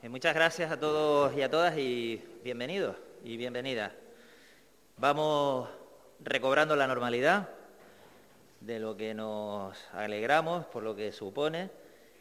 Muchas gracias a todos y a todas y bienvenidos y bienvenidas. Vamos recobrando la normalidad, de lo que nos alegramos, por lo que supone,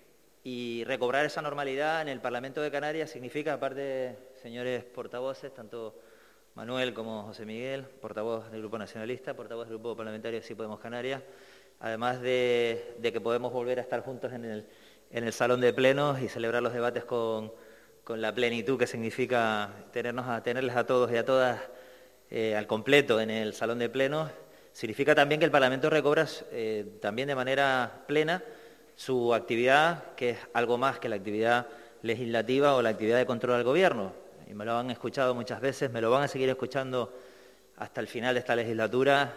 y recobrar esa normalidad en el Parlamento de Canarias significa, aparte, señores portavoces, tanto Manuel como José Miguel, portavoz del Grupo Nacionalista, portavoz del Grupo Parlamentario Sí Podemos Canarias, además de que podemos volver a estar juntos en el salón de plenos y celebrar los debates con la plenitud que significa tenerles a todos y a todas al completo en el salón de plenos, significa también que el Parlamento recobra también de manera plena su actividad, que es algo más que la actividad legislativa o la actividad de control al Gobierno. Y me lo han escuchado muchas veces, me lo van a seguir escuchando hasta el final de esta legislatura.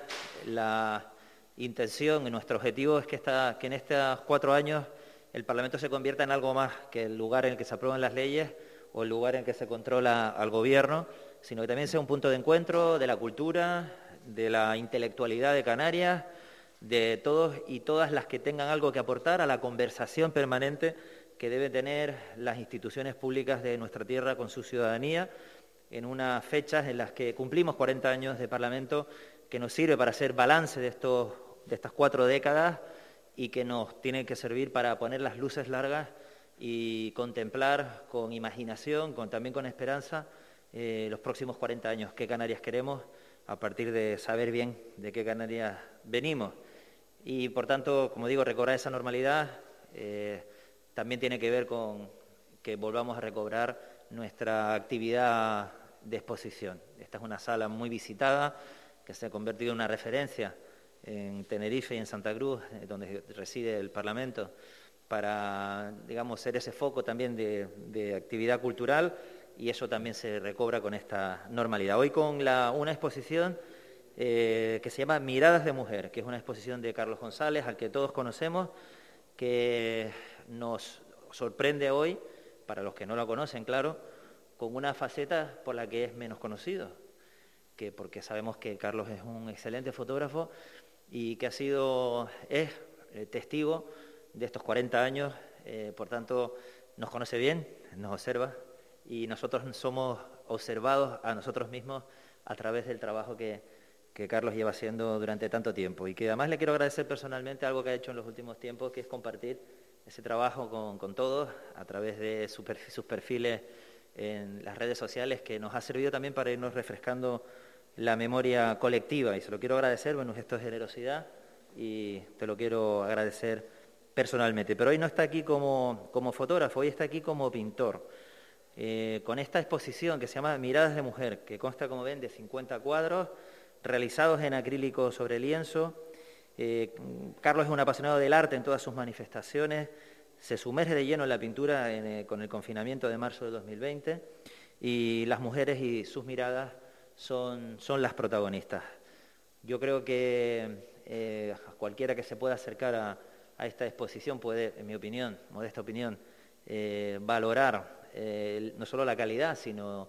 La intención y nuestro objetivo es que en estos 4 años el Parlamento se convierta en algo más que el lugar en el que se aprueban las leyes o el lugar en el que se controla al Gobierno, sino que también sea un punto de encuentro de la cultura, de la intelectualidad de Canarias, de todos y todas las que tengan algo que aportar a la conversación permanente que deben tener las instituciones públicas de nuestra tierra con su ciudadanía, en unas fechas en las que cumplimos 40 años de Parlamento, que nos sirve para hacer balance de estas 4 décadas y que nos tiene que servir para poner las luces largas y contemplar con imaginación, también con esperanza, los próximos 40 años, qué Canarias queremos, a partir de saber bien de qué Canarias venimos. Y, por tanto, como digo, recobrar esa normalidad también tiene que ver con que volvamos a recobrar nuestra actividad de exposición. Esta es una sala muy visitada, que se ha convertido en una referencia en Tenerife y en Santa Cruz, donde reside el Parlamento, para, digamos, ser ese foco también de actividad cultural, y eso también se recobra con esta normalidad. Hoy con una exposición que se llama Miradas de Mujer, que es una exposición de Carlos González, al que todos conocemos, que nos sorprende hoy, para los que no lo conocen, claro, con una faceta por la que es menos conocido, porque sabemos que Carlos es un excelente fotógrafo y que es testigo de estos 40 años, por tanto nos conoce bien, nos observa y nosotros somos observados a nosotros mismos a través del trabajo que Carlos lleva haciendo durante tanto tiempo, y que además le quiero agradecer personalmente algo que ha hecho en los últimos tiempos, que es compartir ese trabajo con todos a través de sus perfiles en las redes sociales, que nos ha servido también para irnos refrescando la memoria colectiva, y se lo quiero agradecer, bueno, un gesto de generosidad, y te lo quiero agradecer personalmente. Pero hoy no está aquí como fotógrafo, hoy está aquí como pintor, con esta exposición que se llama Miradas de Mujer, que consta, como ven, de 50 cuadros realizados en acrílico sobre lienzo. Carlos es un apasionado del arte en todas sus manifestaciones, se sumerge de lleno en la pintura con el confinamiento de marzo de 2020, y las mujeres y sus miradas son las protagonistas. Yo creo que cualquiera que se pueda acercar a esta exposición puede, en mi opinión, modesta opinión, valorar no solo la calidad, sino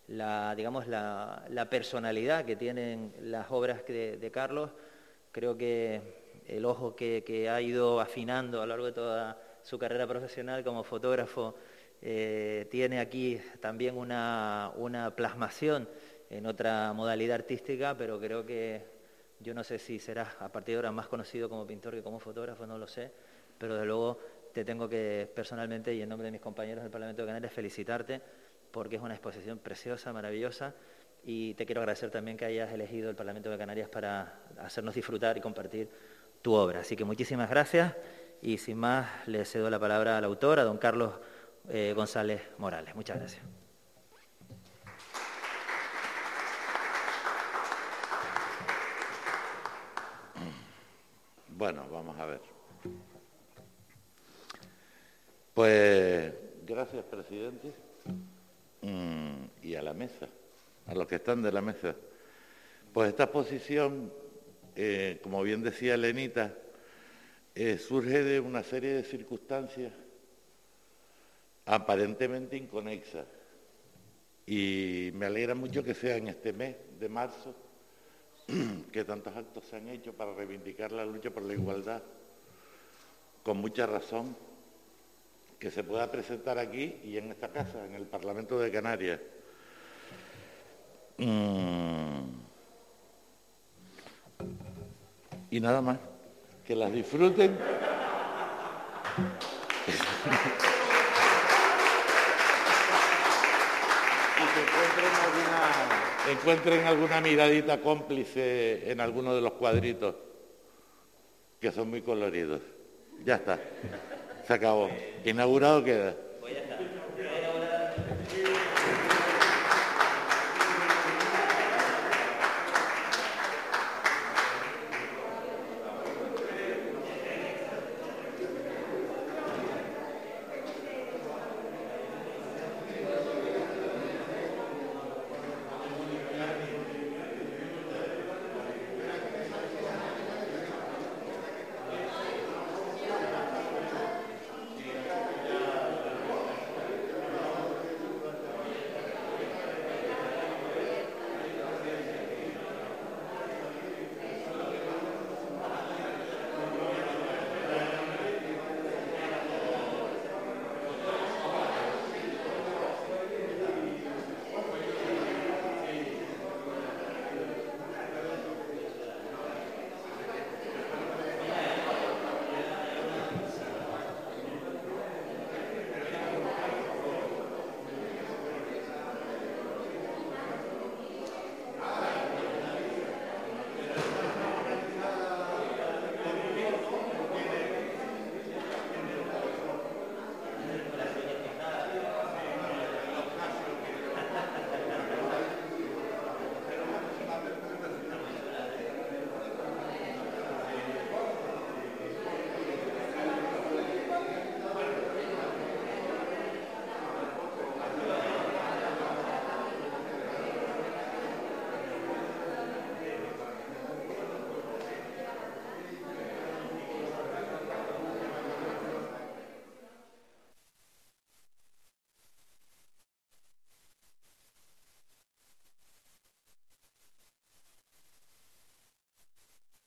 la personalidad que tienen las obras de Carlos. Creo que el ojo que ha ido afinando a lo largo de toda su carrera profesional como fotógrafo tiene aquí también una plasmación en otra modalidad artística, pero creo que, yo no sé si serás a partir de ahora más conocido como pintor que como fotógrafo, no lo sé, pero de luego te tengo que personalmente, y en nombre de mis compañeros del Parlamento de Canarias, felicitarte, porque es una exposición preciosa, maravillosa, y te quiero agradecer también que hayas elegido el Parlamento de Canarias para hacernos disfrutar y compartir tu obra. Así que muchísimas gracias, y sin más le cedo la palabra al autor, a don Carlos González Morales. Muchas gracias. Bueno, vamos a ver. Pues gracias, presidente, y a la mesa, a los que están de la mesa. Pues esta exposición, como bien decía Elenita, surge de una serie de circunstancias aparentemente inconexas, y me alegra mucho que sea en este mes de marzo que tantos actos se han hecho para reivindicar la lucha por la igualdad, con mucha razón, que se pueda presentar aquí y en esta casa, en el Parlamento de Canarias. Y nada más, que las disfruten. Y que encuentren alguna miradita cómplice en alguno de los cuadritos, que son muy coloridos. Ya está, se acabó. Inaugurado queda.